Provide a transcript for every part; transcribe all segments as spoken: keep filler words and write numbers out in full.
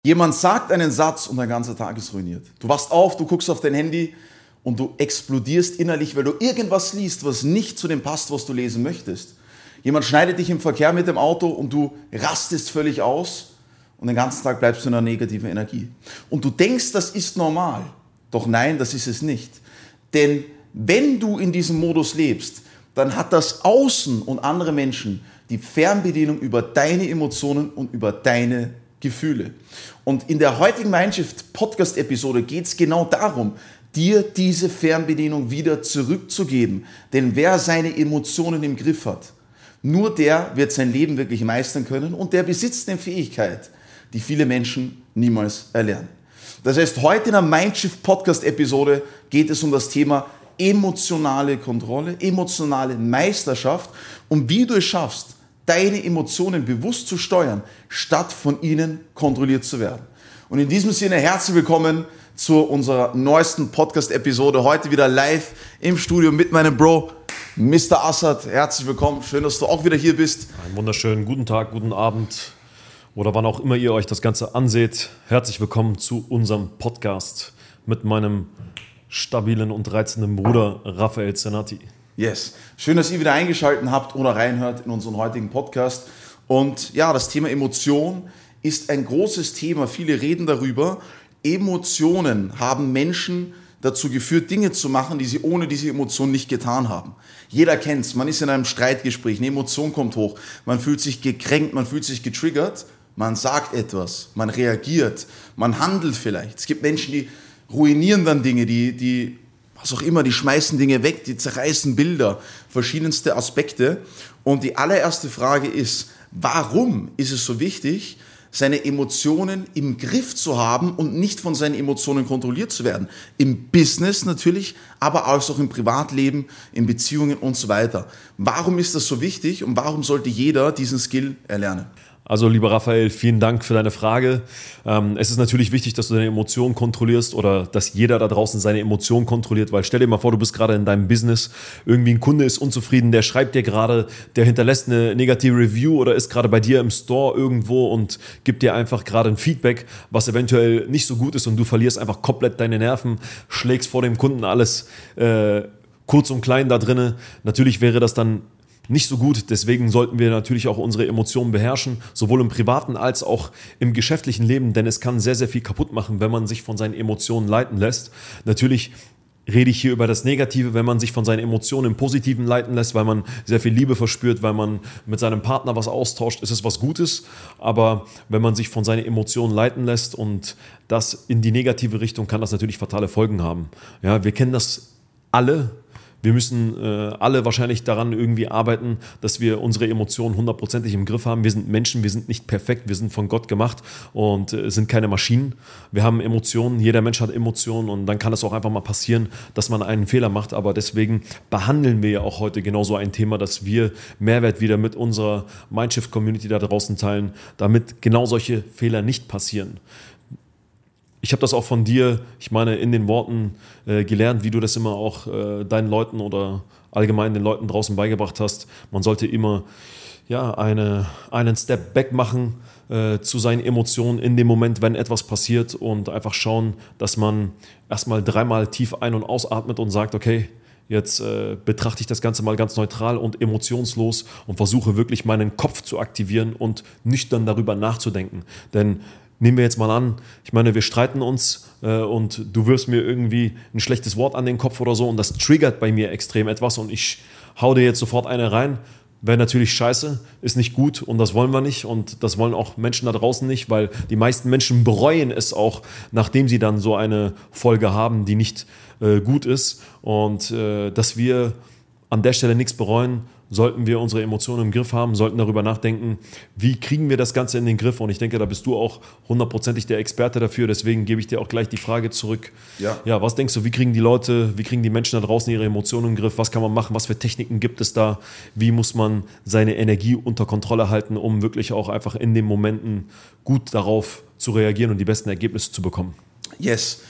Jemand sagt einen Satz und dein ganzer Tag ist ruiniert. Du wachst auf, du guckst auf dein Handy und du explodierst innerlich, weil du irgendwas liest, was nicht zu dem passt, was du lesen möchtest. Jemand schneidet dich im Verkehr mit dem Auto und du rastest völlig aus und den ganzen Tag bleibst du in einer negativen Energie. Und du denkst, das ist normal. Doch nein, das ist es nicht. Denn wenn du in diesem Modus lebst, dann hat das Außen und andere Menschen die Fernbedienung über deine Emotionen und über deine Gefühle. Und in der heutigen Mindshift Podcast Episode geht es genau darum, dir diese Fernbedienung wieder zurückzugeben. Denn wer seine Emotionen im Griff hat, nur der wird sein Leben wirklich meistern können und der besitzt eine Fähigkeit, die viele Menschen niemals erlernen. Das heißt, heute in der Mindshift Podcast Episode geht es um das Thema emotionale Kontrolle, emotionale Meisterschaft und wie du es schaffst, deine Emotionen bewusst zu steuern, statt von ihnen kontrolliert zu werden. Und in diesem Sinne herzlich willkommen zu unserer neuesten Podcast-Episode. Heute wieder live im Studio mit meinem Bro, Mister Assad. Herzlich willkommen, schön, dass du auch wieder hier bist. Einen wunderschönen guten Tag, guten Abend oder wann auch immer ihr euch das Ganze anseht. Herzlich willkommen zu unserem Podcast mit meinem stabilen und reizenden Bruder Raphael Zenati. Yes, schön, dass ihr wieder eingeschaltet habt oder reinhört in unseren heutigen Podcast. Und ja, das Thema Emotion ist ein großes Thema. Viele reden darüber. Emotionen haben Menschen dazu geführt, Dinge zu machen, die sie ohne diese Emotion nicht getan haben. Jeder kennt es. Man ist in einem Streitgespräch, eine Emotion kommt hoch, man fühlt sich gekränkt, man fühlt sich getriggert, man sagt etwas, man reagiert, man handelt vielleicht. Es gibt Menschen, die ruinieren dann Dinge, die, die was auch immer, die schmeißen Dinge weg, die zerreißen Bilder, verschiedenste Aspekte. Und die allererste Frage ist, warum ist es so wichtig, seine Emotionen im Griff zu haben und nicht von seinen Emotionen kontrolliert zu werden? Im Business natürlich, aber auch im Privatleben, in Beziehungen und so weiter. Warum ist das so wichtig und warum sollte jeder diesen Skill erlernen? Also lieber Raphael, vielen Dank für deine Frage. Ähm, es ist natürlich wichtig, dass du deine Emotionen kontrollierst oder dass jeder da draußen seine Emotionen kontrolliert, weil stell dir mal vor, du bist gerade in deinem Business, irgendwie ein Kunde ist unzufrieden, der schreibt dir gerade, der hinterlässt eine negative Review oder ist gerade bei dir im Store irgendwo und gibt dir einfach gerade ein Feedback, was eventuell nicht so gut ist und du verlierst einfach komplett deine Nerven, schlägst vor dem Kunden alles äh, kurz und klein da drinne. Natürlich wäre das dann nicht so gut, deswegen sollten wir natürlich auch unsere Emotionen beherrschen, sowohl im privaten als auch im geschäftlichen Leben, denn es kann sehr, sehr viel kaputt machen, wenn man sich von seinen Emotionen leiten lässt. Natürlich rede ich hier über das Negative, wenn man sich von seinen Emotionen im Positiven leiten lässt, weil man sehr viel Liebe verspürt, weil man mit seinem Partner was austauscht, ist es was Gutes, aber wenn man sich von seinen Emotionen leiten lässt und das in die negative Richtung, kann das natürlich fatale Folgen haben. Ja, wir kennen das alle. Wir müssen äh, alle wahrscheinlich daran irgendwie arbeiten, dass wir unsere Emotionen hundertprozentig im Griff haben. Wir sind Menschen, wir sind nicht perfekt, wir sind von Gott gemacht und äh, sind keine Maschinen. Wir haben Emotionen, jeder Mensch hat Emotionen und dann kann es auch einfach mal passieren, dass man einen Fehler macht. Aber deswegen behandeln wir ja auch heute genauso ein Thema, dass wir Mehrwert wieder mit unserer Mindshift-Community da draußen teilen, damit genau solche Fehler nicht passieren. Ich habe das auch von dir, ich meine, in den Worten äh, gelernt, wie du das immer auch äh, deinen Leuten oder allgemein den Leuten draußen beigebracht hast. Man sollte immer ja, eine, einen Step back machen äh, zu seinen Emotionen in dem Moment, wenn etwas passiert und einfach schauen, dass man erstmal dreimal tief ein- und ausatmet und sagt, okay, jetzt äh, betrachte ich das Ganze mal ganz neutral und emotionslos und versuche wirklich meinen Kopf zu aktivieren und nüchtern darüber nachzudenken. Denn nehmen wir jetzt mal an, ich meine, wir streiten uns äh, und du wirfst mir irgendwie ein schlechtes Wort an den Kopf oder so und das triggert bei mir extrem etwas und ich hau dir jetzt sofort eine rein. Wäre natürlich scheiße, ist nicht gut und das wollen wir nicht und das wollen auch Menschen da draußen nicht, weil die meisten Menschen bereuen es auch, nachdem sie dann so eine Folge haben, die nicht äh, gut ist und äh, dass wir an der Stelle nichts bereuen, sollten wir unsere Emotionen im Griff haben, sollten darüber nachdenken, wie kriegen wir das Ganze in den Griff und ich denke, da bist du auch hundertprozentig der Experte dafür, deswegen gebe ich dir auch gleich die Frage zurück. Ja. Ja, was denkst du, wie kriegen die Leute, wie kriegen die Menschen da draußen ihre Emotionen im Griff, was kann man machen, was für Techniken gibt es da, wie muss man seine Energie unter Kontrolle halten, um wirklich auch einfach in den Momenten gut darauf zu reagieren und die besten Ergebnisse zu bekommen? Yes.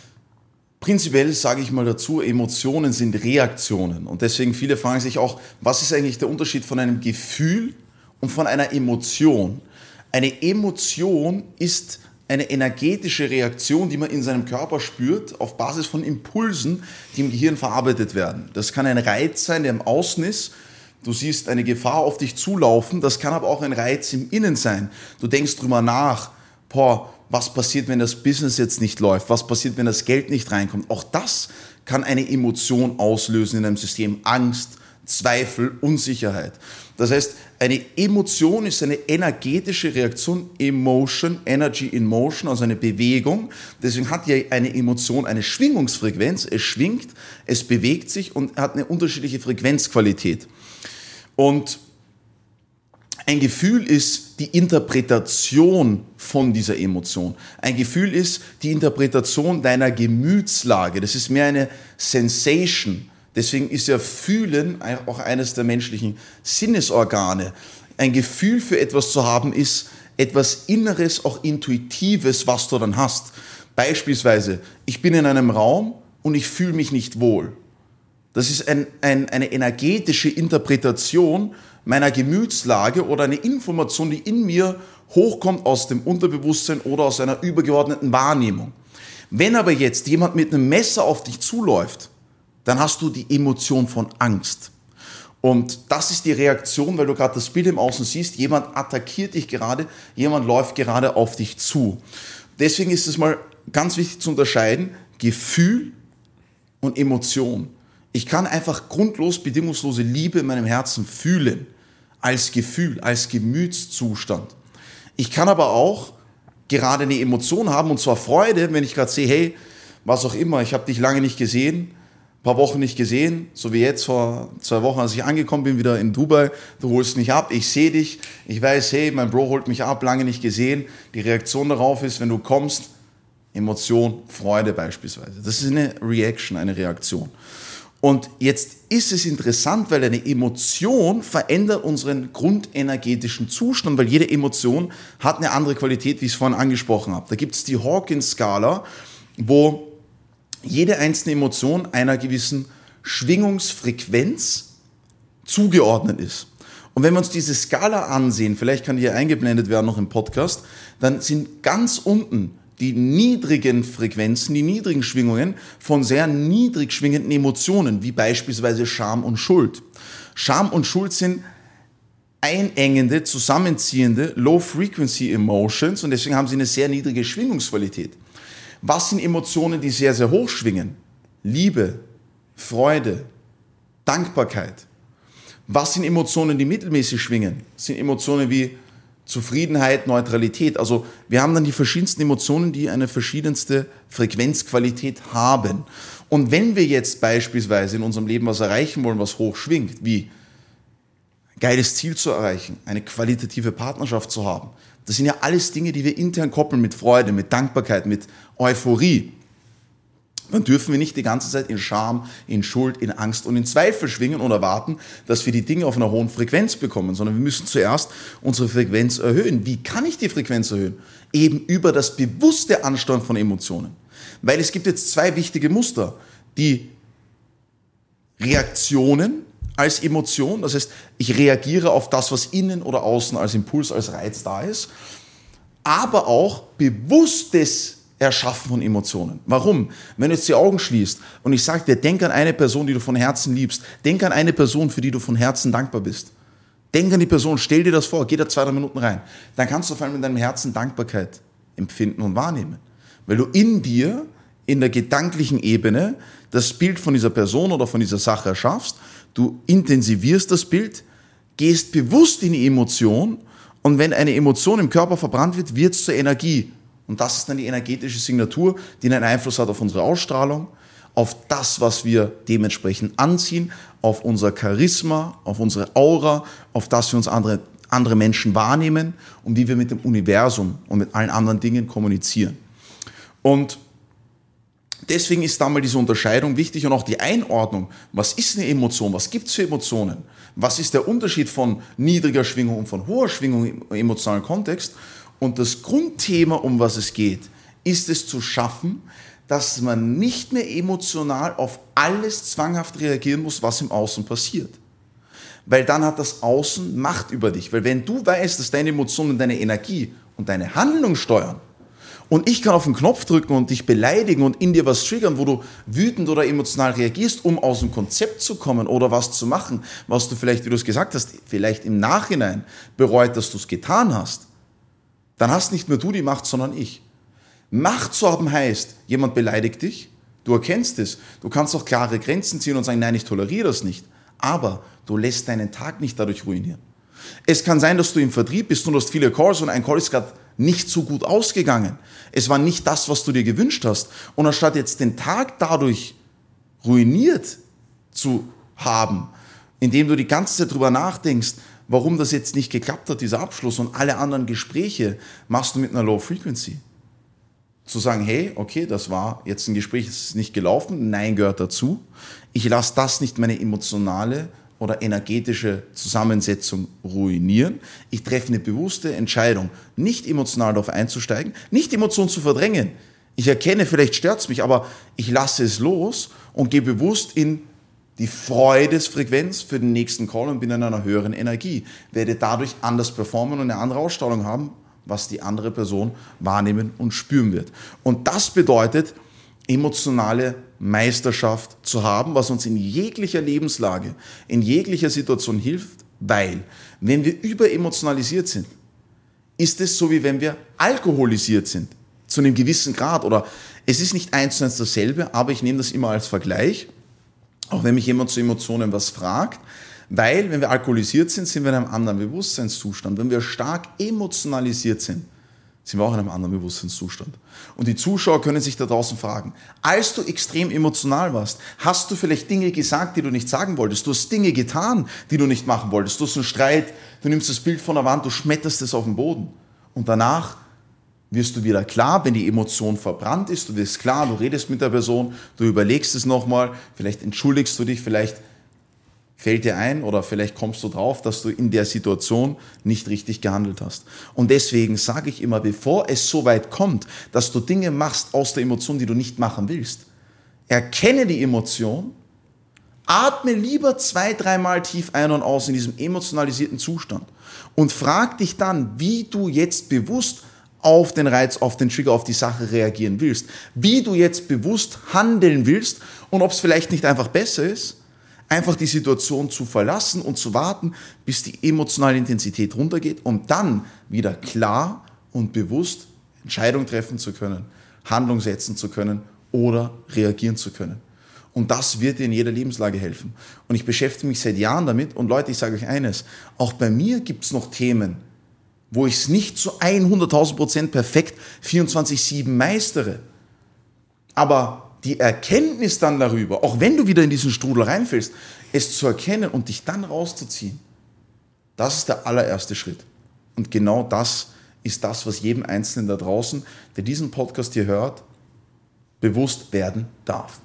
Prinzipiell sage ich mal dazu, Emotionen sind Reaktionen und deswegen viele fragen sich auch, was ist eigentlich der Unterschied von einem Gefühl und von einer Emotion? Eine Emotion ist eine energetische Reaktion, die man in seinem Körper spürt, auf Basis von Impulsen, die im Gehirn verarbeitet werden. Das kann ein Reiz sein, der im Außen ist. Du siehst eine Gefahr auf dich zulaufen. Das kann aber auch ein Reiz im Innen sein. Du denkst drüber nach, boah, was passiert, wenn das Business jetzt nicht läuft? Was passiert, wenn das Geld nicht reinkommt? Auch das kann eine Emotion auslösen in einem System. Angst, Zweifel, Unsicherheit. Das heißt, eine Emotion ist eine energetische Reaktion, Emotion, Energy in Motion, also eine Bewegung. Deswegen hat ja eine Emotion eine Schwingungsfrequenz. Es schwingt, es bewegt sich und hat eine unterschiedliche Frequenzqualität. Und ein Gefühl ist die Interpretation von dieser Emotion. Ein Gefühl ist die Interpretation deiner Gemütslage. Das ist mehr eine Sensation. Deswegen ist ja Fühlen auch eines der menschlichen Sinnesorgane. Ein Gefühl für etwas zu haben, ist etwas Inneres, auch Intuitives, was du dann hast. Beispielsweise, ich bin in einem Raum und ich fühle mich nicht wohl. Das ist ein, ein, eine energetische Interpretation meiner Gemütslage oder eine Information, die in mir hochkommt aus dem Unterbewusstsein oder aus einer übergeordneten Wahrnehmung. Wenn aber jetzt jemand mit einem Messer auf dich zuläuft, dann hast du die Emotion von Angst. Und das ist die Reaktion, weil du gerade das Bild im Außen siehst, jemand attackiert dich gerade, jemand läuft gerade auf dich zu. Deswegen ist es mal ganz wichtig zu unterscheiden, Gefühl und Emotion. Ich kann einfach grundlos, bedingungslose Liebe in meinem Herzen fühlen, als Gefühl, als Gemütszustand. Ich kann aber auch gerade eine Emotion haben, und zwar Freude, wenn ich gerade sehe, hey, was auch immer, ich habe dich lange nicht gesehen, ein paar Wochen nicht gesehen, so wie jetzt vor zwei Wochen, als ich angekommen bin, wieder in Dubai, du holst mich ab, ich sehe dich, ich weiß, hey, mein Bro holt mich ab, lange nicht gesehen, die Reaktion darauf ist, wenn du kommst, Emotion, Freude beispielsweise. Das ist eine Reaction, eine Reaktion. Und jetzt ist es interessant, weil eine Emotion verändert unseren grundenergetischen Zustand, weil jede Emotion hat eine andere Qualität, wie ich es vorhin angesprochen habe. Da gibt es die Hawkins-Skala, wo jede einzelne Emotion einer gewissen Schwingungsfrequenz zugeordnet ist. Und wenn wir uns diese Skala ansehen, vielleicht kann die ja eingeblendet werden noch im Podcast, dann sind ganz unten die niedrigen Frequenzen, die niedrigen Schwingungen von sehr niedrig schwingenden Emotionen, wie beispielsweise Scham und Schuld. Scham und Schuld sind einengende, zusammenziehende Low-Frequency Emotions und deswegen haben sie eine sehr niedrige Schwingungsqualität. Was sind Emotionen, die sehr, sehr hoch schwingen? Liebe, Freude, Dankbarkeit. Was sind Emotionen, die mittelmäßig schwingen? Das sind Emotionen wie Zufriedenheit, Neutralität. Also wir haben dann die verschiedensten Emotionen, die eine verschiedenste Frequenzqualität haben. Und wenn wir jetzt beispielsweise in unserem Leben was erreichen wollen, was hoch schwingt, wie ein geiles Ziel zu erreichen, eine qualitative Partnerschaft zu haben, das sind ja alles Dinge, die wir intern koppeln mit Freude, mit Dankbarkeit, mit Euphorie. Dann dürfen wir nicht die ganze Zeit in Scham, in Schuld, in Angst und in Zweifel schwingen und erwarten, dass wir die Dinge auf einer hohen Frequenz bekommen, sondern wir müssen zuerst unsere Frequenz erhöhen. Wie kann ich die Frequenz erhöhen? Eben über das bewusste Ansteuern von Emotionen. Weil es gibt jetzt zwei wichtige Muster. Die Reaktionen als Emotion, das heißt, ich reagiere auf das, was innen oder außen als Impuls, als Reiz da ist, aber auch bewusstes Erschaffen von Emotionen. Warum? Wenn du jetzt die Augen schließt und ich sage dir, denk an eine Person, die du von Herzen liebst, denk an eine Person, für die du von Herzen dankbar bist. Denk an die Person, stell dir das vor, geh da zwei, drei Minuten rein. Dann kannst du vor allem in deinem Herzen Dankbarkeit empfinden und wahrnehmen. Weil du in dir, in der gedanklichen Ebene, das Bild von dieser Person oder von dieser Sache erschaffst, du intensivierst das Bild, gehst bewusst in die Emotion und wenn eine Emotion im Körper verbrannt wird, wird es zur Energie. Und das ist dann die energetische Signatur, die einen Einfluss hat auf unsere Ausstrahlung, auf das, was wir dementsprechend anziehen, auf unser Charisma, auf unsere Aura, auf das wir uns andere, andere Menschen wahrnehmen und wie wir mit dem Universum und mit allen anderen Dingen kommunizieren. Und deswegen ist da mal diese Unterscheidung wichtig und auch die Einordnung. Was ist eine Emotion? Was gibt es für Emotionen? Was ist der Unterschied von niedriger Schwingung und von hoher Schwingung im emotionalen Kontext? Und das Grundthema, um was es geht, ist es zu schaffen, dass man nicht mehr emotional auf alles zwanghaft reagieren muss, was im Außen passiert. Weil dann hat das Außen Macht über dich. Weil wenn du weißt, dass deine Emotionen deine Energie und deine Handlung steuern Und ich kann auf den Knopf drücken und dich beleidigen und in dir was triggern, wo du wütend oder emotional reagierst, um aus dem Konzept zu kommen oder was zu machen, was du vielleicht, wie du es gesagt hast, vielleicht im Nachhinein bereut, dass du es getan hast. Dann hast nicht nur du die Macht, sondern ich. Macht zu haben heißt, jemand beleidigt dich, du erkennst es, du kannst auch klare Grenzen ziehen und sagen, nein, ich toleriere das nicht. Aber du lässt deinen Tag nicht dadurch ruinieren. Es kann sein, dass du im Vertrieb bist und du hast viele Calls und ein Call ist gerade nicht so gut ausgegangen. Es war nicht das, was du dir gewünscht hast. Und anstatt jetzt den Tag dadurch ruiniert zu haben, indem du die ganze Zeit drüber nachdenkst, warum das jetzt nicht geklappt hat, dieser Abschluss und alle anderen Gespräche, machst du mit einer Low Frequency. Zu sagen, hey, okay, das war jetzt ein Gespräch, das ist nicht gelaufen, nein gehört dazu. Ich lasse das nicht meine emotionale oder energetische Zusammensetzung ruinieren. Ich treffe eine bewusste Entscheidung, nicht emotional darauf einzusteigen, nicht Emotionen zu verdrängen. Ich erkenne, vielleicht stört es mich, aber ich lasse es los und gehe bewusst in die Freudesfrequenz für den nächsten Call und bin in einer höheren Energie. Werde dadurch anders performen und eine andere Ausstrahlung haben, was die andere Person wahrnehmen und spüren wird. Und das bedeutet, emotionale Meisterschaft zu haben, was uns in jeglicher Lebenslage, in jeglicher Situation hilft, weil wenn wir überemotionalisiert sind, ist es so, wie wenn wir alkoholisiert sind, zu einem gewissen Grad. Oder es ist nicht eins zu eins dasselbe, aber ich nehme das immer als Vergleich, auch wenn mich jemand zu Emotionen was fragt, weil wenn wir alkoholisiert sind, sind wir in einem anderen Bewusstseinszustand. Wenn wir stark emotionalisiert sind, sind wir auch in einem anderen Bewusstseinszustand. Und die Zuschauer können sich da draußen fragen, als du extrem emotional warst, hast du vielleicht Dinge gesagt, die du nicht sagen wolltest? Du hast Dinge getan, die du nicht machen wolltest. Du hast einen Streit, du nimmst das Bild von der Wand, du schmetterst es auf den Boden. Und danach wirst du wieder klar, wenn die Emotion verbrannt ist, du wirst klar, du redest mit der Person, du überlegst es nochmal, vielleicht entschuldigst du dich, vielleicht fällt dir ein oder vielleicht kommst du drauf, dass du in der Situation nicht richtig gehandelt hast. Und deswegen sage ich immer, bevor es so weit kommt, dass du Dinge machst aus der Emotion, die du nicht machen willst, erkenne die Emotion, atme lieber zwei, dreimal tief ein und aus in diesem emotionalisierten Zustand und frag dich dann, wie du jetzt bewusst auf den Reiz, auf den Trigger, auf die Sache reagieren willst, wie du jetzt bewusst handeln willst und ob es vielleicht nicht einfach besser ist, einfach die Situation zu verlassen und zu warten, bis die emotionale Intensität runtergeht, um dann wieder klar und bewusst Entscheidungen treffen zu können, Handlung setzen zu können oder reagieren zu können. Und das wird dir in jeder Lebenslage helfen. Und ich beschäftige mich seit Jahren damit und Leute, ich sage euch eines, auch bei mir gibt es noch Themen, wo ich es nicht zu hunderttausend Prozent perfekt vierundzwanzig sieben meistere. Aber die Erkenntnis dann darüber, auch wenn du wieder in diesen Strudel reinfällst, es zu erkennen und dich dann rauszuziehen, das ist der allererste Schritt. Und genau das ist das, was jedem Einzelnen da draußen, der diesen Podcast hier hört, bewusst werden darf.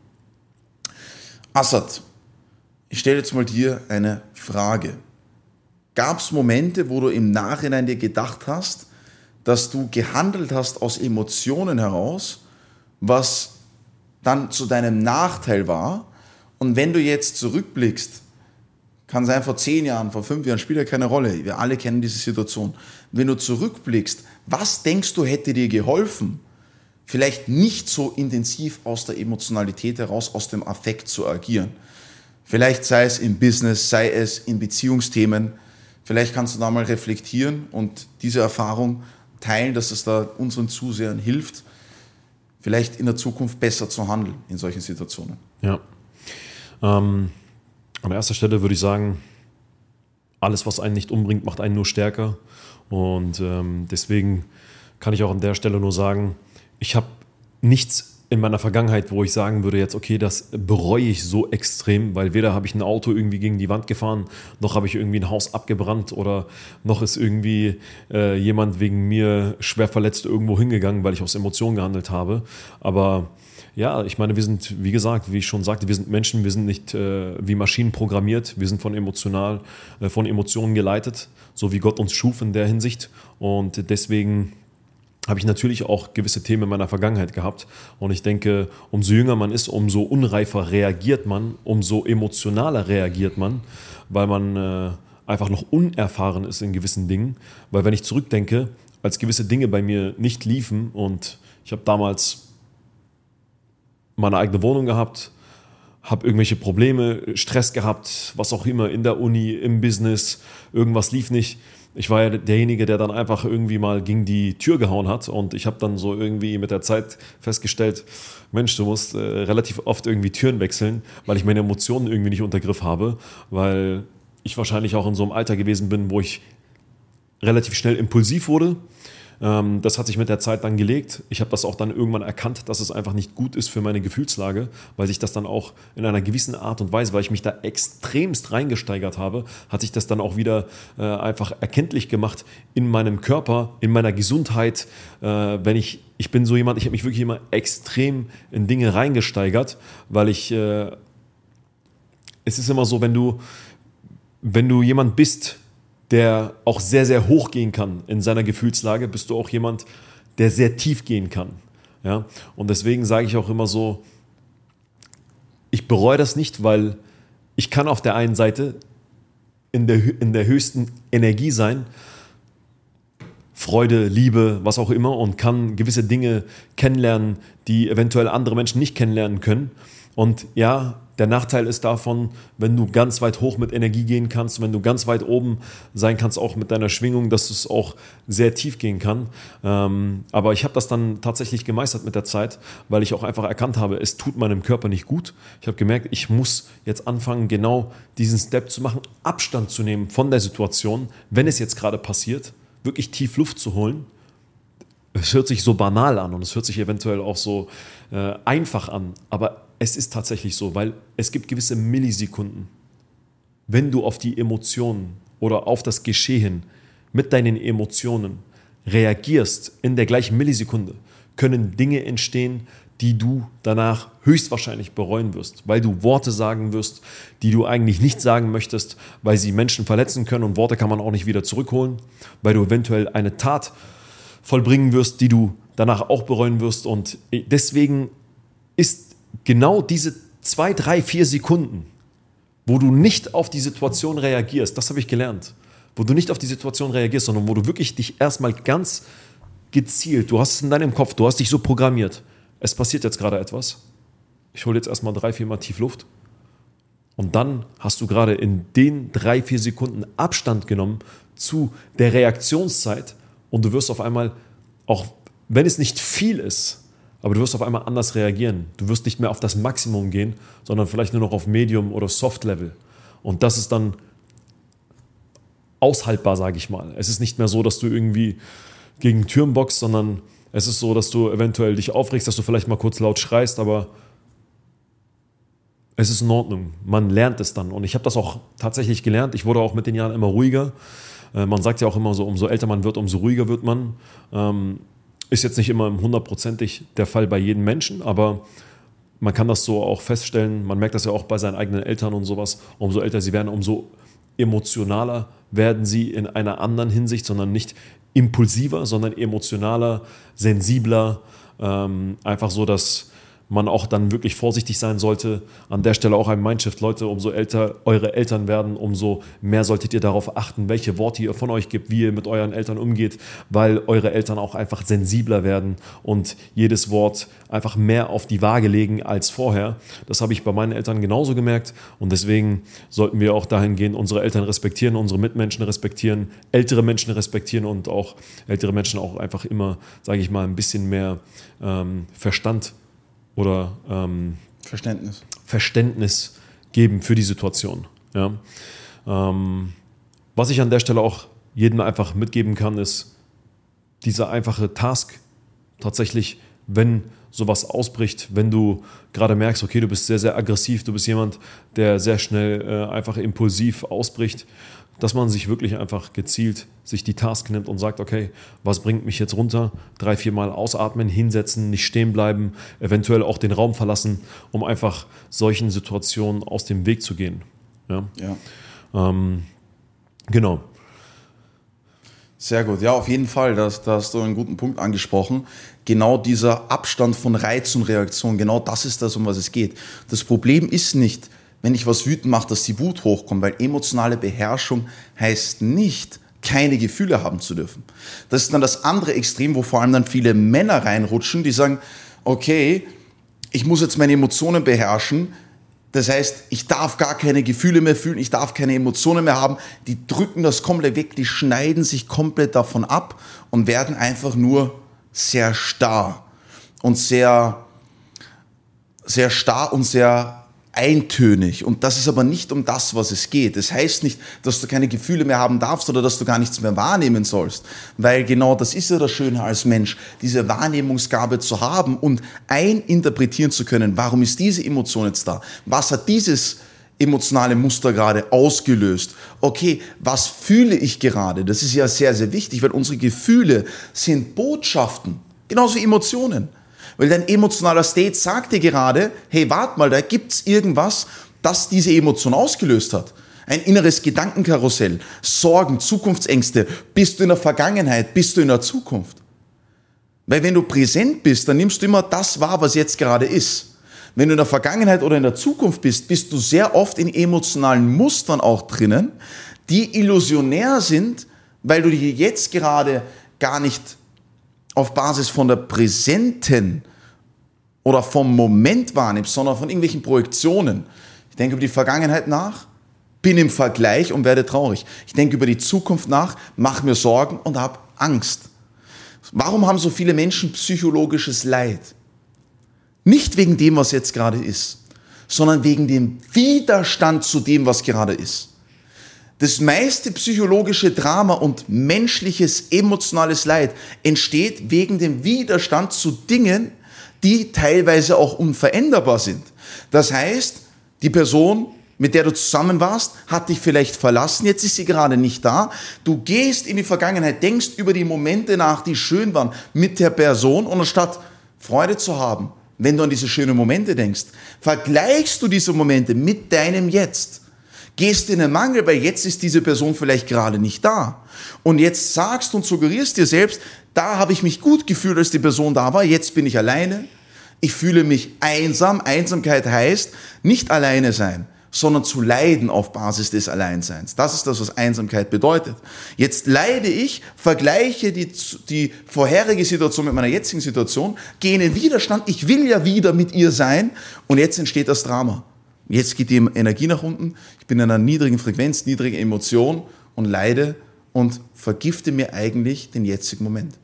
Assad, ich stelle jetzt mal dir eine Frage. Gab es Momente, wo du im Nachhinein dir gedacht hast, dass du gehandelt hast aus Emotionen heraus, was dann zu deinem Nachteil war? Und wenn du jetzt zurückblickst, kann sein vor zehn Jahren, vor fünf Jahren, spielt ja keine Rolle, wir alle kennen diese Situation. Wenn du zurückblickst, was denkst du hätte dir geholfen, vielleicht nicht so intensiv aus der Emotionalität heraus, aus dem Affekt zu agieren? Vielleicht sei es im Business, sei es in Beziehungsthemen. Vielleicht kannst du da mal reflektieren und diese Erfahrung teilen, dass es da unseren Zusehern hilft, vielleicht in der Zukunft besser zu handeln in solchen Situationen. Ja. Ähm, an erster Stelle würde ich sagen, alles, was einen nicht umbringt, macht einen nur stärker. Und ähm, deswegen kann ich auch an der Stelle nur sagen, ich habe nichts in meiner Vergangenheit, wo ich sagen würde jetzt, okay, das bereue ich so extrem, weil weder habe ich ein Auto irgendwie gegen die Wand gefahren, noch habe ich irgendwie ein Haus abgebrannt oder noch ist irgendwie äh, jemand wegen mir schwer verletzt irgendwo hingegangen, weil ich aus Emotionen gehandelt habe. Aber ja, ich meine, wir sind, wie gesagt, wie ich schon sagte, wir sind Menschen, wir sind nicht äh, wie Maschinen programmiert, wir sind von emotional, äh, von Emotionen geleitet, so wie Gott uns schuf in der Hinsicht. Und deswegen habe ich natürlich auch gewisse Themen in meiner Vergangenheit gehabt. Und ich denke, umso jünger man ist, umso unreifer reagiert man, umso emotionaler reagiert man, weil man äh, einfach noch unerfahren ist in gewissen Dingen. Weil wenn ich zurückdenke, als gewisse Dinge bei mir nicht liefen und ich habe damals meine eigene Wohnung gehabt, habe irgendwelche Probleme, Stress gehabt, was auch immer in der Uni, im Business, irgendwas lief nicht. Ich war ja derjenige, der dann einfach irgendwie mal gegen die Tür gehauen hat und ich habe dann so irgendwie mit der Zeit festgestellt, Mensch, du musst äh, relativ oft irgendwie Türen wechseln, weil ich meine Emotionen irgendwie nicht unter Griff habe, weil ich wahrscheinlich auch in so einem Alter gewesen bin, wo ich relativ schnell impulsiv wurde. Ähm, das hat sich mit der Zeit dann gelegt. Ich habe das auch dann irgendwann erkannt, dass es einfach nicht gut ist für meine Gefühlslage, weil sich das dann auch in einer gewissen Art und Weise, weil ich mich da extremst reingesteigert habe, hat sich das dann auch wieder äh, einfach erkenntlich gemacht in meinem Körper, in meiner Gesundheit. Äh, wenn ich, ich bin so jemand, ich habe mich wirklich immer extrem in Dinge reingesteigert, weil ich, äh, es ist immer so, wenn du, wenn du jemand bist, der auch sehr, sehr hoch gehen kann in seiner Gefühlslage, bist du auch jemand, der sehr tief gehen kann. Ja? Und deswegen sage ich auch immer so, ich bereue das nicht, weil ich kann auf der einen Seite in der, in der höchsten Energie sein, Freude, Liebe, was auch immer, und kann gewisse Dinge kennenlernen, die eventuell andere Menschen nicht kennenlernen können. Und ja, der Nachteil ist davon, wenn du ganz weit hoch mit Energie gehen kannst, wenn du ganz weit oben sein kannst, auch mit deiner Schwingung, dass es auch sehr tief gehen kann. Ähm, aber ich habe das dann tatsächlich gemeistert mit der Zeit, weil ich auch einfach erkannt habe, es tut meinem Körper nicht gut. Ich habe gemerkt, ich muss jetzt anfangen, genau diesen Step zu machen, Abstand zu nehmen von der Situation, wenn es jetzt gerade passiert, wirklich tief Luft zu holen. Es hört sich so banal an und es hört sich eventuell auch so äh, einfach an, aber es ist tatsächlich so, weil es gibt gewisse Millisekunden, wenn du auf die Emotionen oder auf das Geschehen mit deinen Emotionen reagierst, in der gleichen Millisekunde können Dinge entstehen, die du danach höchstwahrscheinlich bereuen wirst, weil du Worte sagen wirst, die du eigentlich nicht sagen möchtest, weil sie Menschen verletzen können und Worte kann man auch nicht wieder zurückholen, weil du eventuell eine Tat vollbringen wirst, die du danach auch bereuen wirst, und deswegen ist genau diese zwei, drei, vier Sekunden, wo du nicht auf die Situation reagierst, das habe ich gelernt, wo du nicht auf die Situation reagierst, sondern wo du wirklich dich erstmal ganz gezielt, du hast es in deinem Kopf, du hast dich so programmiert, es passiert jetzt gerade etwas, ich hole jetzt erstmal drei, vier Mal tief Luft und dann hast du gerade in den drei, vier Sekunden Abstand genommen zu der Reaktionszeit und du wirst auf einmal, auch wenn es nicht viel ist, aber du wirst auf einmal anders reagieren. Du wirst nicht mehr auf das Maximum gehen, sondern vielleicht nur noch auf Medium- oder Soft-Level. Und das ist dann aushaltbar, sage ich mal. Es ist nicht mehr so, dass du irgendwie gegen Türen boxst, sondern es ist so, dass du eventuell dich aufregst, dass du vielleicht mal kurz laut schreist, aber es ist in Ordnung. Man lernt es dann. Und ich habe das auch tatsächlich gelernt. Ich wurde auch mit den Jahren immer ruhiger. Man sagt ja auch immer so, umso älter man wird, umso ruhiger wird man. Ist jetzt nicht immer hundertprozentig der Fall bei jedem Menschen, aber man kann das so auch feststellen. Man merkt das ja auch bei seinen eigenen Eltern und sowas. Umso älter sie werden, umso emotionaler werden sie in einer anderen Hinsicht, sondern nicht impulsiver, sondern emotionaler, sensibler. Ähm, einfach so, dass man auch dann wirklich vorsichtig sein sollte. An der Stelle auch ein Mindshift, Leute, umso älter eure Eltern werden, umso mehr solltet ihr darauf achten, welche Worte ihr von euch gibt, wie ihr mit euren Eltern umgeht, weil eure Eltern auch einfach sensibler werden und jedes Wort einfach mehr auf die Waage legen als vorher. Das habe ich bei meinen Eltern genauso gemerkt und deswegen sollten wir auch dahin gehen, unsere Eltern respektieren, unsere Mitmenschen respektieren, ältere Menschen respektieren und auch ältere Menschen auch einfach immer, sage ich mal, ein bisschen mehr ähm, Verstand oder ähm, Verständnis. Verständnis geben für die Situation. Ja? Ähm, was ich an der Stelle auch jedem einfach mitgeben kann, ist dieser einfache Task tatsächlich, wenn sowas ausbricht, wenn du gerade merkst, okay, du bist sehr, sehr aggressiv, du bist jemand, der sehr schnell äh, einfach impulsiv ausbricht, dass man sich wirklich einfach gezielt sich die Task nimmt und sagt, okay, was bringt mich jetzt runter? Drei, vier Mal ausatmen, hinsetzen, nicht stehen bleiben, eventuell auch den Raum verlassen, um einfach solchen Situationen aus dem Weg zu gehen. Ja. Ja. Ähm, genau. Sehr gut, ja, auf jeden Fall, da hast, da hast du einen guten Punkt angesprochen. Genau dieser Abstand von Reiz und Reaktion, genau das ist das, um was es geht. Das Problem ist nicht, wenn ich was wütend mache, dass die Wut hochkommt, weil emotionale Beherrschung heißt nicht, keine Gefühle haben zu dürfen. Das ist dann das andere Extrem, wo vor allem dann viele Männer reinrutschen, die sagen, okay, ich muss jetzt meine Emotionen beherrschen. Das heißt, ich darf gar keine Gefühle mehr fühlen, ich darf keine Emotionen mehr haben. Die drücken das komplett weg, die schneiden sich komplett davon ab und werden einfach nur sehr starr und sehr, sehr starr und sehr eintönig. Und das ist aber nicht um das, was es geht. Das heißt nicht, dass du keine Gefühle mehr haben darfst oder dass du gar nichts mehr wahrnehmen sollst. Weil genau das ist ja das Schöne als Mensch, diese Wahrnehmungsgabe zu haben und eininterpretieren zu können. Warum ist diese Emotion jetzt da? Was hat dieses emotionale Muster gerade ausgelöst? Okay, was fühle ich gerade? Das ist ja sehr, sehr wichtig, weil unsere Gefühle sind Botschaften. Genauso wie Emotionen. Weil dein emotionaler State sagt dir gerade, hey, warte mal, da gibt's irgendwas, das diese Emotion ausgelöst hat. Ein inneres Gedankenkarussell, Sorgen, Zukunftsängste. Bist du in der Vergangenheit, bist du in der Zukunft? Weil wenn du präsent bist, dann nimmst du immer das wahr, was jetzt gerade ist. Wenn du in der Vergangenheit oder in der Zukunft bist, bist du sehr oft in emotionalen Mustern auch drinnen, die illusionär sind, weil du die jetzt gerade gar nicht auf Basis von der präsenten oder vom Moment wahrnimmst, sondern von irgendwelchen Projektionen. Ich denke über die Vergangenheit nach, bin im Vergleich und werde traurig. Ich denke über die Zukunft nach, mache mir Sorgen und habe Angst. Warum haben so viele Menschen psychologisches Leid? Nicht wegen dem, was jetzt gerade ist, sondern wegen dem Widerstand zu dem, was gerade ist. Das meiste psychologische Drama und menschliches, emotionales Leid entsteht wegen dem Widerstand zu Dingen, die teilweise auch unveränderbar sind. Das heißt, die Person, mit der du zusammen warst, hat dich vielleicht verlassen, jetzt ist sie gerade nicht da. Du gehst in die Vergangenheit, denkst über die Momente nach, die schön waren mit der Person und anstatt Freude zu haben, wenn du an diese schönen Momente denkst, vergleichst du diese Momente mit deinem Jetzt. Gehst in den Mangel, weil jetzt ist diese Person vielleicht gerade nicht da. Und jetzt sagst und suggerierst dir selbst, da habe ich mich gut gefühlt, als die Person da war, jetzt bin ich alleine. Ich fühle mich einsam. Einsamkeit heißt nicht alleine sein, sondern zu leiden auf Basis des Alleinseins. Das ist das, was Einsamkeit bedeutet. Jetzt leide ich, vergleiche die, die vorherige Situation mit meiner jetzigen Situation, gehe in den Widerstand, ich will ja wieder mit ihr sein und jetzt entsteht das Drama. Jetzt geht die Energie nach unten, ich bin in einer niedrigen Frequenz, niedrigen Emotion und leide und vergifte mir eigentlich den jetzigen Moment.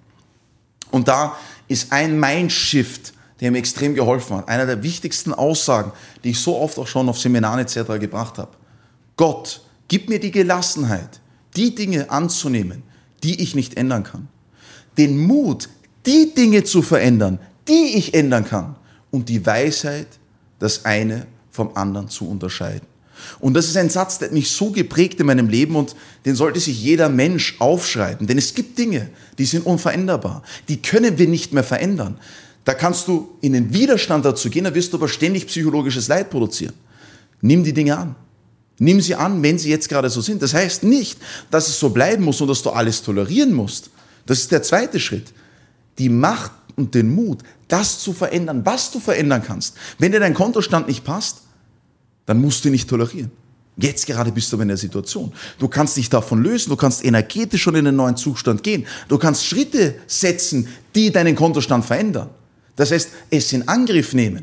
Und da ist ein Mindshift, der mir extrem geholfen hat. Einer der wichtigsten Aussagen, die ich so oft auch schon auf Seminaren et cetera gebracht habe. Gott, gib mir die Gelassenheit, die Dinge anzunehmen, die ich nicht ändern kann. Den Mut, die Dinge zu verändern, die ich ändern kann. Und die Weisheit, das eine vom anderen zu unterscheiden. Und das ist ein Satz, der hat mich so geprägt in meinem Leben und den sollte sich jeder Mensch aufschreiben. Denn es gibt Dinge, die sind unveränderbar. Die können wir nicht mehr verändern. Da kannst du in den Widerstand dazu gehen, da wirst du aber ständig psychologisches Leid produzieren. Nimm die Dinge an. Nimm sie an, wenn sie jetzt gerade so sind. Das heißt nicht, dass es so bleiben muss und dass du alles tolerieren musst. Das ist der zweite Schritt. Die Macht und den Mut, das zu verändern, was du verändern kannst. Wenn dir dein Kontostand nicht passt, dann musst du ihn nicht tolerieren. Jetzt gerade bist du aber in der Situation. Du kannst dich davon lösen, du kannst energetisch schon in einen neuen Zustand gehen. Du kannst Schritte setzen, die deinen Kontostand verändern. Das heißt, es in Angriff nehmen.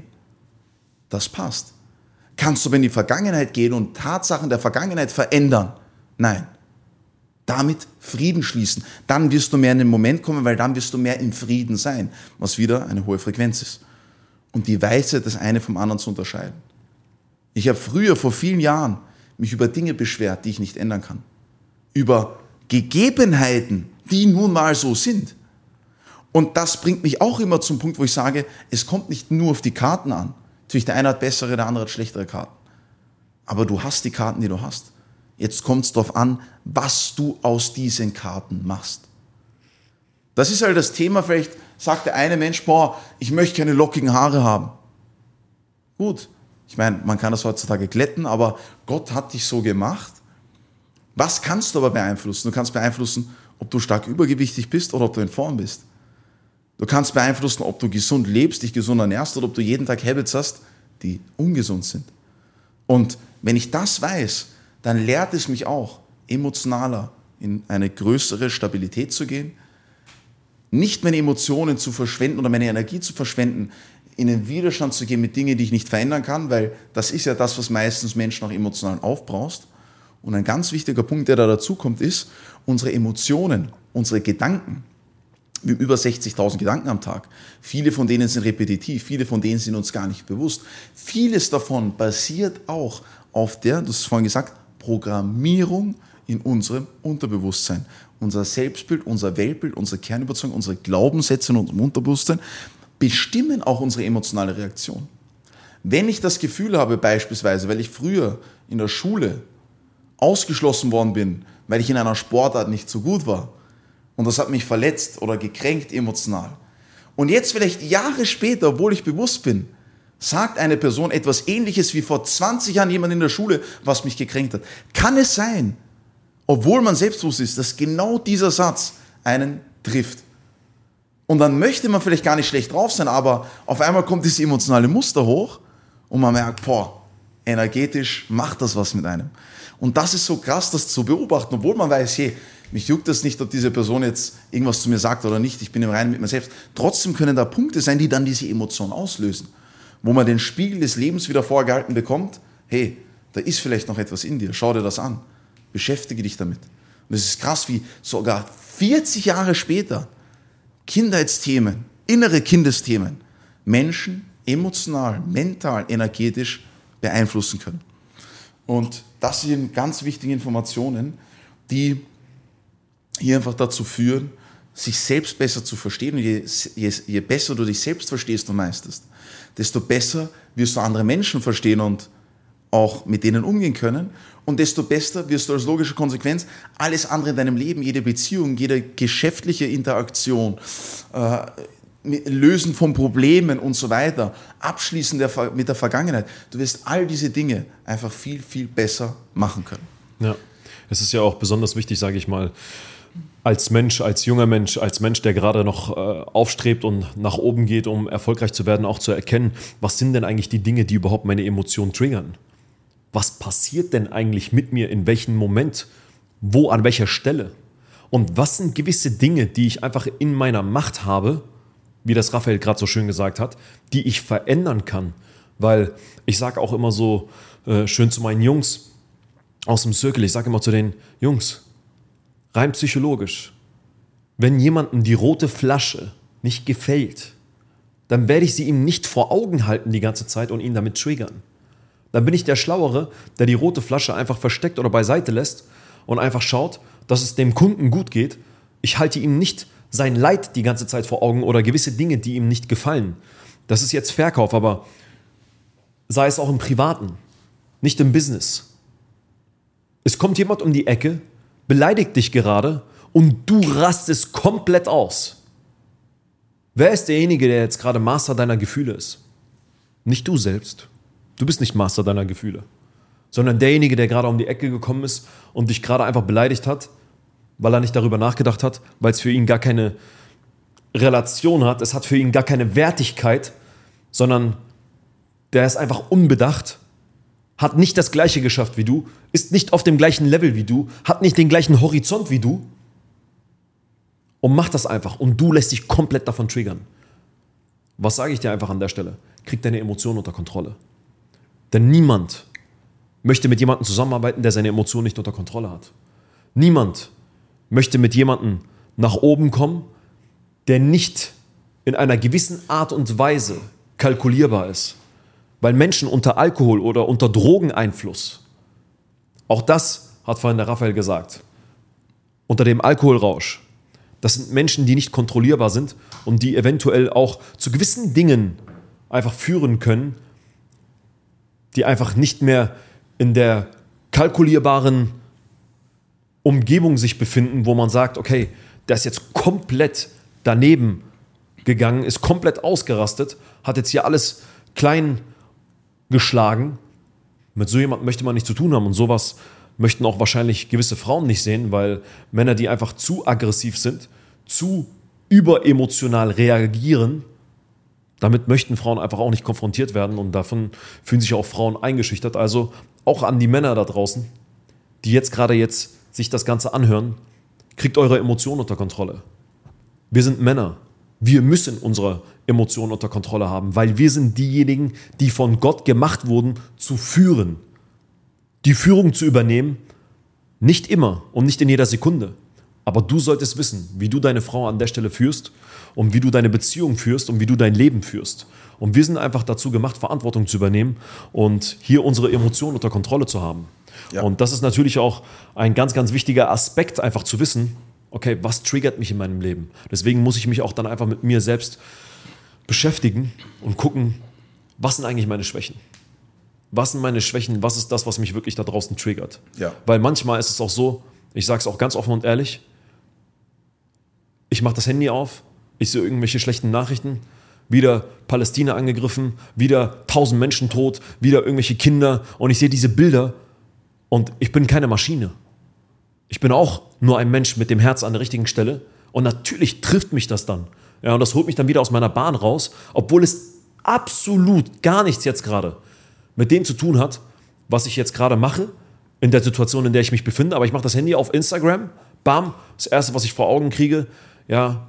Das passt. Kannst du aber in die Vergangenheit gehen und Tatsachen der Vergangenheit verändern? Nein. Damit Frieden schließen. Dann wirst du mehr in den Moment kommen, weil dann wirst du mehr im Frieden sein, was wieder eine hohe Frequenz ist. Und die Weisheit, das eine vom anderen zu unterscheiden. Ich habe früher, vor vielen Jahren, mich über Dinge beschwert, die ich nicht ändern kann. Über Gegebenheiten, die nun mal so sind. Und das bringt mich auch immer zum Punkt, wo ich sage, es kommt nicht nur auf die Karten an. Natürlich, der eine hat bessere, der andere hat schlechtere Karten. Aber du hast die Karten, die du hast. Jetzt kommt es darauf an, was du aus diesen Karten machst. Das ist halt das Thema, vielleicht sagt der eine Mensch, boah, ich möchte keine lockigen Haare haben. Gut. Ich meine, man kann das heutzutage glätten, aber Gott hat dich so gemacht. Was kannst du aber beeinflussen? Du kannst beeinflussen, ob du stark übergewichtig bist oder ob du in Form bist. Du kannst beeinflussen, ob du gesund lebst, dich gesund ernährst oder ob du jeden Tag Habits hast, die ungesund sind. Und wenn ich das weiß, dann lehrt es mich auch, emotionaler in eine größere Stabilität zu gehen, nicht meine Emotionen zu verschwenden oder meine Energie zu verschwenden, in den Widerstand zu gehen mit Dingen, die ich nicht verändern kann, weil das ist ja das, was meistens Menschen auch emotional aufbraust. Und ein ganz wichtiger Punkt, der da dazu kommt, ist, unsere Emotionen, unsere Gedanken. Wir haben über sechzigtausend Gedanken am Tag. Viele von denen sind repetitiv, viele von denen sind uns gar nicht bewusst. Vieles davon basiert auch auf der, du hast es vorhin gesagt, Programmierung in unserem Unterbewusstsein. Unser Selbstbild, unser Weltbild, unsere Kernüberzeugung, unsere Glaubenssätze in unserem Unterbewusstsein bestimmen auch unsere emotionale Reaktion. Wenn ich das Gefühl habe, beispielsweise, weil ich früher in der Schule ausgeschlossen worden bin, weil ich in einer Sportart nicht so gut war und das hat mich verletzt oder gekränkt emotional, und jetzt vielleicht Jahre später, obwohl ich bewusst bin, sagt eine Person etwas Ähnliches wie vor zwanzig Jahren jemand in der Schule, was mich gekränkt hat, kann es sein, obwohl man selbstbewusst ist, dass genau dieser Satz einen trifft. Und dann möchte man vielleicht gar nicht schlecht drauf sein, aber auf einmal kommt dieses emotionale Muster hoch und man merkt, boah, energetisch macht das was mit einem. Und das ist so krass, das zu beobachten, obwohl man weiß, hey, mich juckt das nicht, ob diese Person jetzt irgendwas zu mir sagt oder nicht, ich bin im Reinen mit mir selbst. Trotzdem können da Punkte sein, die dann diese Emotion auslösen, wo man den Spiegel des Lebens wieder vorgehalten bekommt, hey, da ist vielleicht noch etwas in dir, schau dir das an, beschäftige dich damit. Und es ist krass, wie sogar vierzig Jahre später Kindheitsthemen, innere Kindesthemen Menschen emotional, mental, energetisch beeinflussen können. Und das sind ganz wichtige Informationen, die hier einfach dazu führen, sich selbst besser zu verstehen. Und je, je, je besser du dich selbst verstehst und meisterst, desto besser wirst du andere Menschen verstehen und auch mit denen umgehen können. Und desto besser wirst du als logische Konsequenz alles andere in deinem Leben, jede Beziehung, jede geschäftliche Interaktion, äh, Lösen von Problemen und so weiter, Abschließen der, mit der Vergangenheit. Du wirst all diese Dinge einfach viel, viel besser machen können. Ja, es ist ja auch besonders wichtig, sage ich mal, als Mensch, als junger Mensch, als Mensch, der gerade noch äh, aufstrebt und nach oben geht, um erfolgreich zu werden, auch zu erkennen, was sind denn eigentlich die Dinge, die überhaupt meine Emotionen triggern? Was passiert denn eigentlich mit mir, in welchem Moment, wo, an welcher Stelle? Und was sind gewisse Dinge, die ich einfach in meiner Macht habe, wie das Raphael gerade so schön gesagt hat, die ich verändern kann? Weil ich sage auch immer so äh, schön zu meinen Jungs aus dem Circle, ich sage immer zu den Jungs, rein psychologisch, wenn jemandem die rote Flasche nicht gefällt, dann werde ich sie ihm nicht vor Augen halten die ganze Zeit und ihn damit triggern. Dann bin ich der Schlauere, der die rote Flasche einfach versteckt oder beiseite lässt und einfach schaut, dass es dem Kunden gut geht. Ich halte ihm nicht sein Leid die ganze Zeit vor Augen oder gewisse Dinge, die ihm nicht gefallen. Das ist jetzt Verkauf, aber sei es auch im Privaten, nicht im Business. Es kommt jemand um die Ecke, beleidigt dich gerade und du rastest komplett aus. Wer ist derjenige, der jetzt gerade Master deiner Gefühle ist? Nicht du selbst. Du bist nicht Master deiner Gefühle, sondern derjenige, der gerade um die Ecke gekommen ist und dich gerade einfach beleidigt hat, weil er nicht darüber nachgedacht hat, weil es für ihn gar keine Relation hat, es hat für ihn gar keine Wertigkeit, sondern der ist einfach unbedacht, hat nicht das Gleiche geschafft wie du, ist nicht auf dem gleichen Level wie du, hat nicht den gleichen Horizont wie du und macht das einfach und du lässt dich komplett davon triggern. Was sage ich dir einfach an der Stelle? Krieg deine Emotionen unter Kontrolle. Denn niemand möchte mit jemandem zusammenarbeiten, der seine Emotionen nicht unter Kontrolle hat. Niemand möchte mit jemandem nach oben kommen, der nicht in einer gewissen Art und Weise kalkulierbar ist. Weil Menschen unter Alkohol oder unter Drogeneinfluss, auch das hat vorhin der Raphael gesagt, unter dem Alkoholrausch, das sind Menschen, die nicht kontrollierbar sind und die eventuell auch zu gewissen Dingen einfach führen können, die einfach nicht mehr in der kalkulierbaren Umgebung sich befinden, wo man sagt, okay, der ist jetzt komplett daneben gegangen, ist komplett ausgerastet, hat jetzt hier alles klein geschlagen. Mit so jemandem möchte man nichts zu tun haben und sowas möchten auch wahrscheinlich gewisse Frauen nicht sehen, weil Männer, die einfach zu aggressiv sind, zu überemotional reagieren, damit möchten Frauen einfach auch nicht konfrontiert werden und davon fühlen sich auch Frauen eingeschüchtert. Also auch an die Männer da draußen, die jetzt gerade jetzt sich das Ganze anhören, kriegt eure Emotionen unter Kontrolle. Wir sind Männer. Wir müssen unsere Emotionen unter Kontrolle haben, weil wir sind diejenigen, die von Gott gemacht wurden, zu führen. Die Führung zu übernehmen, nicht immer und nicht in jeder Sekunde. Aber du solltest wissen, wie du deine Frau an der Stelle führst und wie du deine Beziehung führst und wie du dein Leben führst. Und wir sind einfach dazu gemacht, Verantwortung zu übernehmen und hier unsere Emotionen unter Kontrolle zu haben. Ja. Und das ist natürlich auch ein ganz, ganz wichtiger Aspekt, einfach zu wissen, okay, was triggert mich in meinem Leben? Deswegen muss ich mich auch dann einfach mit mir selbst beschäftigen und gucken, was sind eigentlich meine Schwächen? Was sind meine Schwächen? Was ist das, was mich wirklich da draußen triggert? Ja. Weil manchmal ist es auch so, ich sage es auch ganz offen und ehrlich, ich mache das Handy auf, ich sehe irgendwelche schlechten Nachrichten, wieder Palästina angegriffen, wieder tausend Menschen tot, wieder irgendwelche Kinder und ich sehe diese Bilder und ich bin keine Maschine. Ich bin auch nur ein Mensch mit dem Herz an der richtigen Stelle und natürlich trifft mich das dann. Ja, und das holt mich dann wieder aus meiner Bahn raus, obwohl es absolut gar nichts jetzt gerade mit dem zu tun hat, was ich jetzt gerade mache, in der Situation, in der ich mich befinde. Aber ich mache das Handy auf Instagram, bam, das Erste, was ich vor Augen kriege, ja,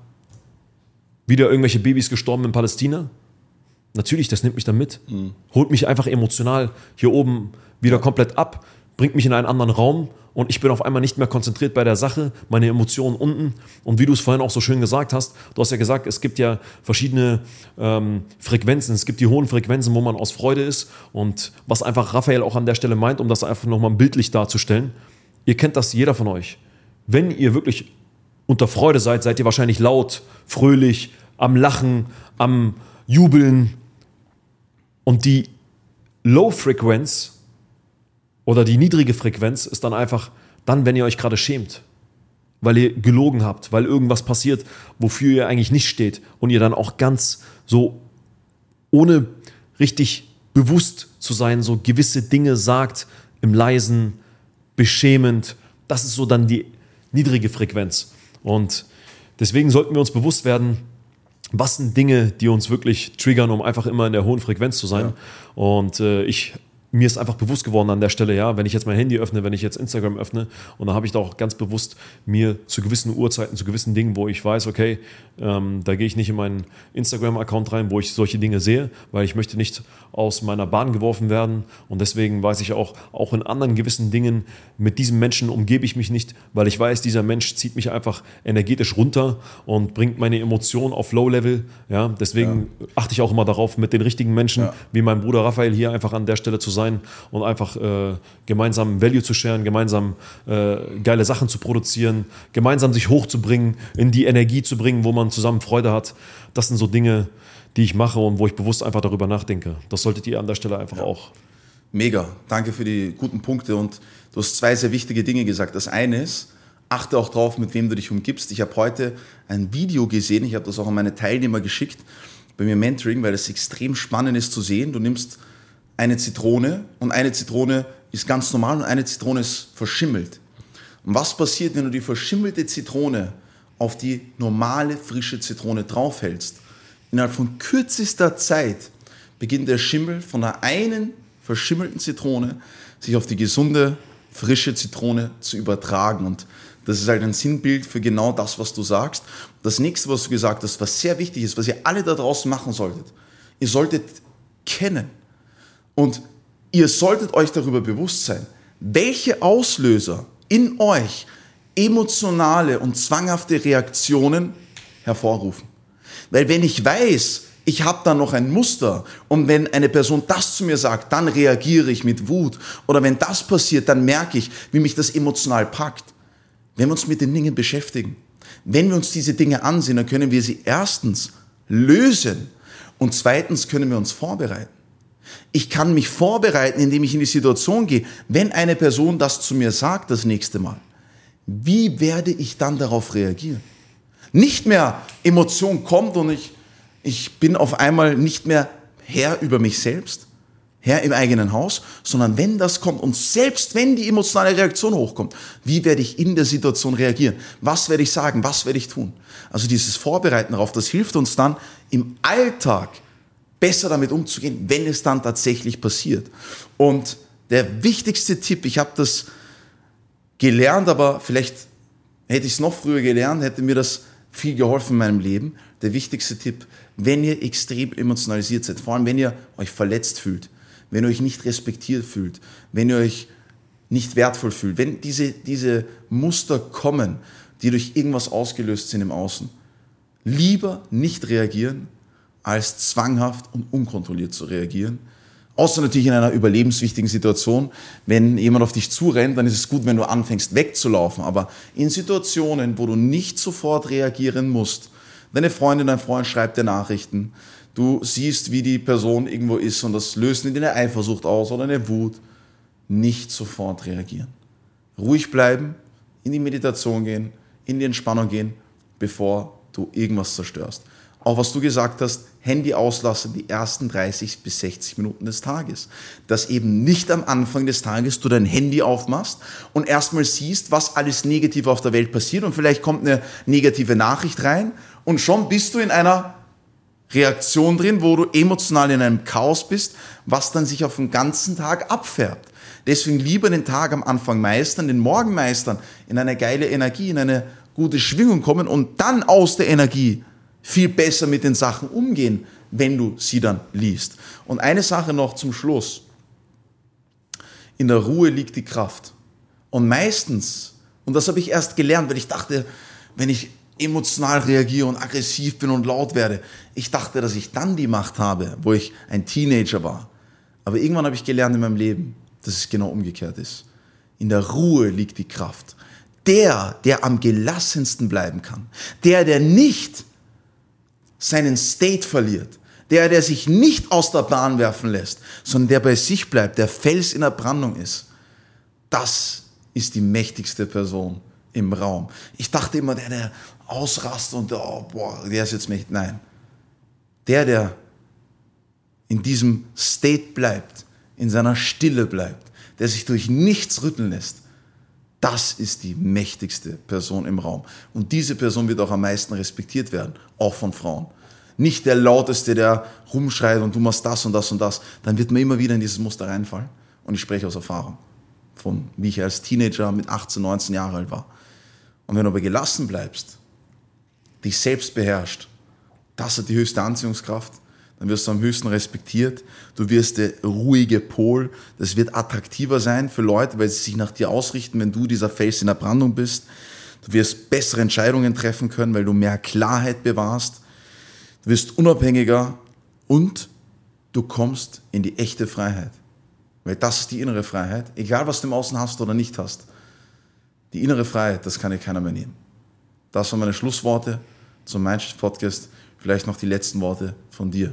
wieder irgendwelche Babys gestorben in Palästina. Natürlich, das nimmt mich dann mit, mhm. holt mich einfach emotional hier oben wieder komplett ab, bringt mich in einen anderen Raum und ich bin auf einmal nicht mehr konzentriert bei der Sache, meine Emotionen unten. Und wie du es vorhin auch so schön gesagt hast, du hast ja gesagt, es gibt ja verschiedene ähm, Frequenzen. Es gibt die hohen Frequenzen, wo man aus Freude ist. Und was einfach Raphael auch an der Stelle meint, um das einfach nochmal bildlich darzustellen, ihr kennt das, jeder von euch. Wenn ihr wirklich unter Freude seid, seid ihr wahrscheinlich laut, fröhlich, am Lachen, am Jubeln. Und die Low-Frequenz oder die niedrige Frequenz ist dann einfach dann, wenn ihr euch gerade schämt, weil ihr gelogen habt, weil irgendwas passiert, wofür ihr eigentlich nicht steht und ihr dann auch ganz so, ohne richtig bewusst zu sein, so gewisse Dinge sagt, im Leisen, beschämend. Das ist so dann die niedrige Frequenz. Und deswegen sollten wir uns bewusst werden, was sind Dinge, die uns wirklich triggern, um einfach immer in der hohen Frequenz zu sein. Ja. Und äh, ich mir ist einfach bewusst geworden an der Stelle, ja, wenn ich jetzt mein Handy öffne, wenn ich jetzt Instagram öffne und dann habe ich da auch ganz bewusst mir zu gewissen Uhrzeiten, zu gewissen Dingen, wo ich weiß, okay, ähm, da gehe ich nicht in meinen Instagram-Account rein, wo ich solche Dinge sehe, weil ich möchte nicht aus meiner Bahn geworfen werden und deswegen weiß ich auch, auch in anderen gewissen Dingen, mit diesem Menschen umgebe ich mich nicht, weil ich weiß, dieser Mensch zieht mich einfach energetisch runter und bringt meine Emotionen auf Low-Level, ja, deswegen ja. achte ich auch immer darauf, mit den richtigen Menschen, ja. wie mein Bruder Raphael hier einfach an der Stelle zu sein und einfach äh, gemeinsam Value zu sharen, gemeinsam äh, geile Sachen zu produzieren, gemeinsam sich hochzubringen, in die Energie zu bringen, wo man zusammen Freude hat. Das sind so Dinge, die ich mache und wo ich bewusst einfach darüber nachdenke. Das solltet ihr an der Stelle einfach ja. auch. Mega, danke für die guten Punkte und du hast zwei sehr wichtige Dinge gesagt. Das eine ist, achte auch drauf, mit wem du dich umgibst. Ich habe heute ein Video gesehen, ich habe das auch an meine Teilnehmer geschickt, bei mir Mentoring, weil es extrem spannend ist zu sehen. Du nimmst eine Zitrone und eine Zitrone ist ganz normal und eine Zitrone ist verschimmelt. Und was passiert, wenn du die verschimmelte Zitrone auf die normale, frische Zitrone draufhältst? Innerhalb von kürzester Zeit beginnt der Schimmel von der einen verschimmelten Zitrone sich auf die gesunde, frische Zitrone zu übertragen. Und das ist halt ein Sinnbild für genau das, was du sagst. Das nächste, was du gesagt hast, was sehr wichtig ist, was ihr alle da draußen machen solltet, ihr solltet kennen. Und ihr solltet euch darüber bewusst sein, welche Auslöser in euch emotionale und zwanghafte Reaktionen hervorrufen. Weil wenn ich weiß, ich habe da noch ein Muster und wenn eine Person das zu mir sagt, dann reagiere ich mit Wut oder wenn das passiert, dann merke ich, wie mich das emotional packt. Wenn wir uns mit den Dingen beschäftigen, wenn wir uns diese Dinge ansehen, dann können wir sie erstens lösen und zweitens können wir uns vorbereiten. Ich kann mich vorbereiten, indem ich in die Situation gehe, wenn eine Person das zu mir sagt das nächste Mal. Wie werde ich dann darauf reagieren? Nicht mehr Emotion kommt und ich, ich bin auf einmal nicht mehr Herr über mich selbst, Herr im eigenen Haus, sondern wenn das kommt und selbst wenn die emotionale Reaktion hochkommt, wie werde ich in der Situation reagieren? Was werde ich sagen? Was werde ich tun? Also dieses Vorbereiten darauf, das hilft uns dann im Alltag besser damit umzugehen, wenn es dann tatsächlich passiert. Und der wichtigste Tipp, ich habe das gelernt, aber vielleicht Hätte ich es noch früher gelernt, hätte mir das viel geholfen in meinem Leben. Der wichtigste Tipp, wenn ihr extrem emotionalisiert seid, vor allem wenn ihr euch verletzt fühlt, wenn ihr euch nicht respektiert fühlt, wenn ihr euch nicht wertvoll fühlt, wenn diese, diese Muster kommen, die durch irgendwas ausgelöst sind im Außen, lieber nicht reagieren, als zwanghaft und unkontrolliert zu reagieren. Außer natürlich in einer überlebenswichtigen Situation. Wenn jemand auf dich zurennt, dann ist es gut, wenn du anfängst wegzulaufen. Aber in Situationen, wo du nicht sofort reagieren musst, deine Freundin, dein Freund schreibt dir Nachrichten, du siehst, wie die Person irgendwo ist und das löst nicht eine Eifersucht aus oder eine Wut, nicht sofort reagieren. Ruhig bleiben, in die Meditation gehen, in die Entspannung gehen, bevor du irgendwas zerstörst. Auch was du gesagt hast, Handy auslassen die ersten dreißig bis sechzig Minuten des Tages. Dass eben nicht am Anfang des Tages du dein Handy aufmachst und erstmal siehst, was alles negativ auf der Welt passiert und vielleicht kommt eine negative Nachricht rein und schon bist du in einer Reaktion drin, wo du emotional in einem Chaos bist, was dann sich auf den ganzen Tag abfärbt. Deswegen lieber den Tag am Anfang meistern, den Morgen meistern, in eine geile Energie, in eine gute Schwingung kommen und dann aus der Energie viel besser mit den Sachen umgehen, wenn du sie dann liest. Und eine Sache noch zum Schluss. In der Ruhe liegt die Kraft. Und meistens, und das habe ich erst gelernt, weil ich dachte, wenn ich emotional reagiere und aggressiv bin und laut werde, ich dachte, dass ich dann die Macht habe, wo ich ein Teenager war. Aber irgendwann habe ich gelernt in meinem Leben, dass es genau umgekehrt ist. In der Ruhe liegt die Kraft. Der, der am gelassensten bleiben kann, der, der nicht seinen State verliert, der, der sich nicht aus der Bahn werfen lässt, sondern der bei sich bleibt, der Fels in der Brandung ist, das ist die mächtigste Person im Raum. Ich dachte immer, der, der ausrastet und oh, boah, der ist jetzt mächtig. Nein, der, der in diesem State bleibt, in seiner Stille bleibt, der sich durch nichts rütteln lässt, das ist die mächtigste Person im Raum. Und diese Person wird auch am meisten respektiert werden, auch von Frauen. Nicht der Lauteste, der rumschreit und du machst das und das und das. Dann wird man immer wieder in dieses Muster reinfallen. Und ich spreche aus Erfahrung, von wie ich als Teenager mit achtzehn, neunzehn Jahre alt war. Und wenn du aber gelassen bleibst, dich selbst beherrscht, das hat die höchste Anziehungskraft. Dann wirst du am höchsten respektiert. Du wirst der ruhige Pol. Das wird attraktiver sein für Leute, weil sie sich nach dir ausrichten, wenn du dieser Fels in der Brandung bist. Du wirst bessere Entscheidungen treffen können, weil du mehr Klarheit bewahrst. Du wirst unabhängiger und du kommst in die echte Freiheit. Weil das ist die innere Freiheit. Egal, was du im Außen hast oder nicht hast. Die innere Freiheit, das kann dir keiner mehr nehmen. Das waren meine Schlussworte zum Mindshift-Podcast. Vielleicht noch die letzten Worte von dir.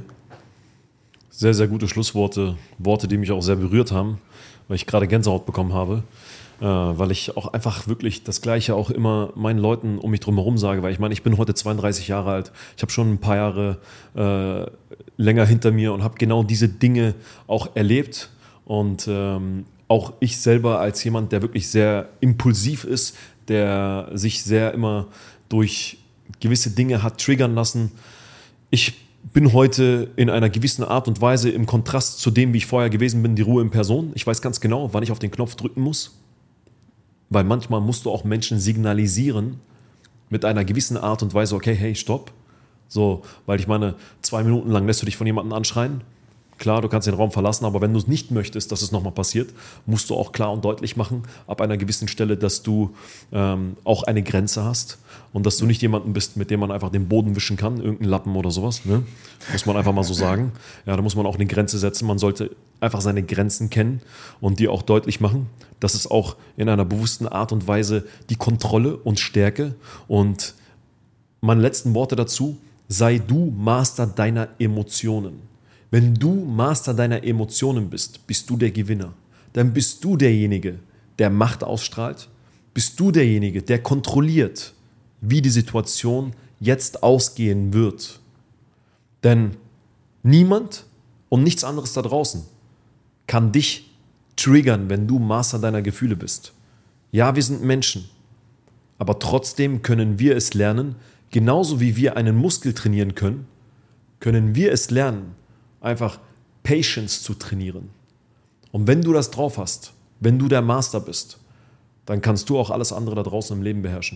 Sehr, sehr gute Schlussworte, Worte, die mich auch sehr berührt haben, weil ich gerade Gänsehaut bekommen habe, äh, weil ich auch einfach wirklich das Gleiche auch immer meinen Leuten um mich drum herum sage, weil ich meine, ich bin heute zweiunddreißig Jahre alt, ich habe schon ein paar Jahre äh, länger hinter mir und habe genau diese Dinge auch erlebt und ähm, auch ich selber als jemand, der wirklich sehr impulsiv ist, der sich sehr immer durch gewisse Dinge hat triggern lassen. Ich bin heute in einer gewissen Art und Weise im Kontrast zu dem, wie ich vorher gewesen bin, die Ruhe in Person. Ich weiß ganz genau, wann ich auf den Knopf drücken muss, weil manchmal musst du auch Menschen signalisieren mit einer gewissen Art und Weise, okay, hey, stopp. So, weil ich meine, zwei Minuten lang lässt du dich von jemandem anschreien. Klar, du kannst den Raum verlassen, aber wenn du es nicht möchtest, dass es nochmal passiert, musst du auch klar und deutlich machen, ab einer gewissen Stelle, dass du ähm, auch eine Grenze hast und dass du nicht jemanden bist, mit dem man einfach den Boden wischen kann, irgendein Lappen oder sowas, ne? Muss man einfach mal so sagen. Ja, da muss man auch eine Grenze setzen. Man sollte einfach seine Grenzen kennen und die auch deutlich machen. Das ist auch in einer bewussten Art und Weise die Kontrolle und Stärke. Und meine letzten Worte dazu: Sei du Master deiner Emotionen. Wenn du Master deiner Emotionen bist, bist du der Gewinner. Dann bist du derjenige, der Macht ausstrahlt. Bist du derjenige, der kontrolliert, wie die Situation jetzt ausgehen wird. Denn niemand und nichts anderes da draußen kann dich triggern, wenn du Master deiner Gefühle bist. Ja, wir sind Menschen, aber trotzdem können wir es lernen, genauso wie wir einen Muskel trainieren können, können wir es lernen, einfach Patience zu trainieren. Und wenn du das drauf hast, wenn du der Master bist, dann kannst du auch alles andere da draußen im Leben beherrschen.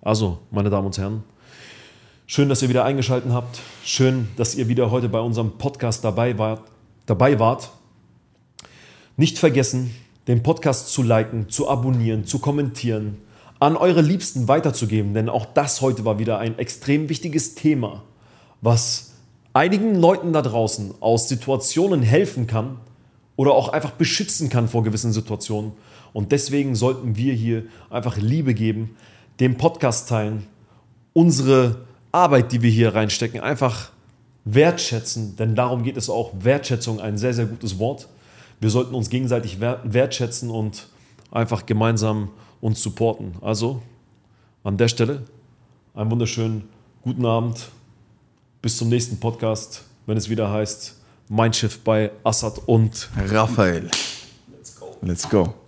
Also, meine Damen und Herren, schön, dass ihr wieder eingeschaltet habt. Schön, dass ihr wieder heute bei unserem Podcast dabei wart. Dabei wart. Nicht vergessen, den Podcast zu liken, zu abonnieren, zu kommentieren, an eure Liebsten weiterzugeben, denn auch das heute war wieder ein extrem wichtiges Thema, was einigen Leuten da draußen aus Situationen helfen kann oder auch einfach beschützen kann vor gewissen Situationen. Und deswegen sollten wir hier einfach Liebe geben, den Podcast teilen, unsere Arbeit, die wir hier reinstecken, einfach wertschätzen, denn darum geht es auch. Wertschätzung, ein sehr, sehr gutes Wort. Wir sollten uns gegenseitig wertschätzen und einfach gemeinsam uns supporten. Also an der Stelle einen wunderschönen guten Abend. Bis zum nächsten Podcast, wenn es wieder heißt Mindshift bei Assad und Raphael. Let's go. Let's go.